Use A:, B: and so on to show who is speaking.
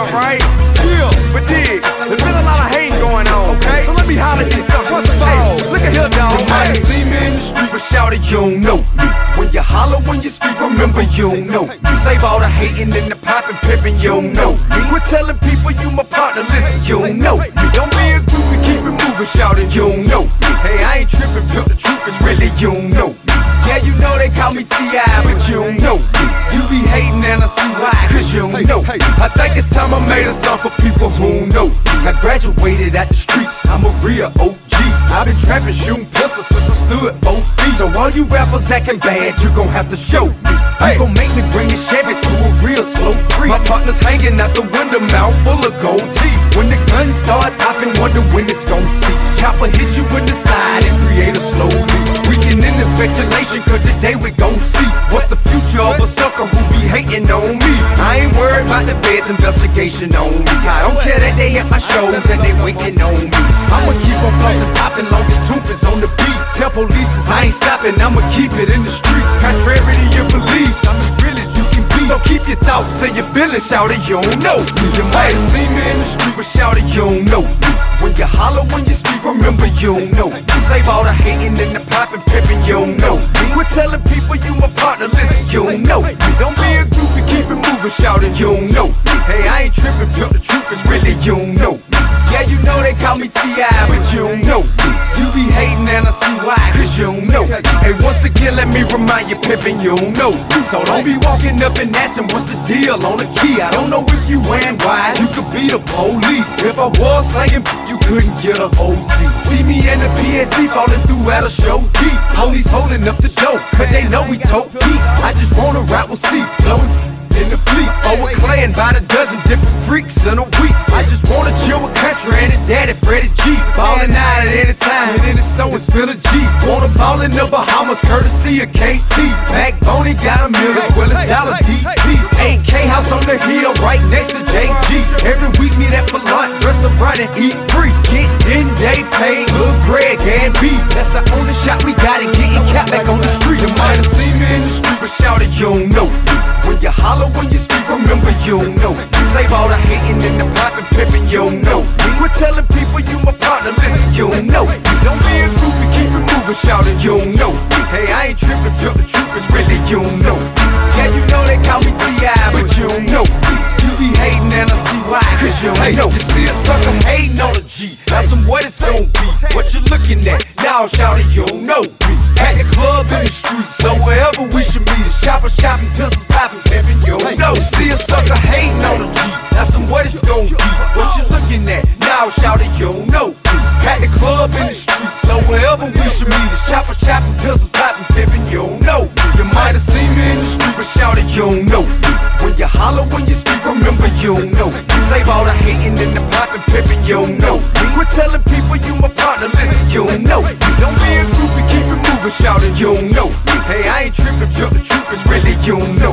A: Yeah, right? Yeah, but dig, there's been a lot of hate going on, okay? So let me holler at you something. First of all, look at here, dog. You might have seen me in the street, but shout it, you don't know me. When you holler, when you speak, remember you don't know me. Save all the hating and the popping, pimping, you don't know me. Quit telling people you my partner, listen, you don't know me. Don't be a groupie, keep it moving, shout it, you don't know me. Hey, I ain't tripping, pimp, the truth is really you don't know me. Yeah, you know they call me T.I., but you don't know me. You be hating and I see why, cause you don't know me. I think it's time I made a song for people who don't know me. I graduated at the streets, I'm a real OG. I've been trapping, shooting pistols since I stood 4 feet. So all you rappers acting bad, you gon' have to show me. You gon' make me bring this Chevy to a real slow creep. My partner's hanging out the window, mouth full of gold teeth. When the guns start popping, wonder when it's gon' cease. Chopper hit you in the side and create a slow beat. We can end the speculation, cause today we gon' see what's the future of a sucker who be hating on me. I ain't worried about the feds' investigation on me. I don't care that they at my shows and they winking on me. I'ma keep on flossing, popping long as Tupis on the beat. Tell police I ain't stopping, I'ma keep it in the streets. Contrary to your beliefs, I'm as real as you can be. So keep your thoughts and your feelings, shout it, you don't know me. You might have seen me in the street, but shout it, you don't know me. When you holler, when you speak, remember you don't know me. Save all the hating and the popping, pimping, you don't know me. Quit telling people you my partner, listen, you don't know me. Don't be a groupie, keep it moving, shout it, you don't know me. Hey, I ain't tripping, pimp, the truth is really you don't know me. Yeah, you know they call me T.I., but you don't know me. You be hating and I see why, cause you don't know me. Hey, once again, let me remind you, pimpin', you don't know me. So don't be walking up and asking what's the deal on the key. I don't know if you ran wide, you could be the police. If I was slanging, you couldn't get a OC. See me in the PSC falling through at a show deep. Police holding up the dope, cause they know we tote deep. I just wanna rap with C, blowing in the fleet. Overclaying by the dozen different freaks in a week. I just wanna chill with country and his daddy Freddie G. Falling out at any time, and in the snow and spill a G. Wanna ball in the Bahamas, courtesy of KT. Backbone, he got a mill as well as Dollar DP. 8K house on the hill right next to JG. Every week meet at for lunch, restaurant and eat free. Get in, they pay, Lil Greg and B. That's the only shot we got and getting cat back on the street. You might have seen me in the street, but shout it, you don't know me. When you holler, when you speak, remember you don't know me. Save all the hating and the popping, pimping, you don't know me. Quit telling people you my partner, listen, you don't know me. Don't be a groupie, keep it moving, shout it, you don't know me. Hey, I ain't tripping, pimp, the truth is really you don't know me. Yeah, you know they call me T.I., but you don't know me. You be hating and I see why, cause you don't know. You see a sucker hating on a G, that's what it's gon' be. What you looking at? Now shout it, you don't know me. At the club in the street, so wherever we should meet us. Choppers chopping, pistols popping, pimping, you don't know. You see a sucker hating on a G, that's what it's gon' be. What you looking at? Now shout it, you don't know me. At the club in the street, so wherever we should meet us. Choppers chopping, pistols popping, pimping, you don't know. You might have seen me in the street, but shout it, you don't know. When you holler, when you speak, remember you don't know. Save all the hating and the popping, pimping, you don't know. Quit telling people you my partner, listen, you don't know. Don't be a groupie, keep it moving, shout it, you don't know. Hey, I ain't tripping, pimp, the truth is really you don't know.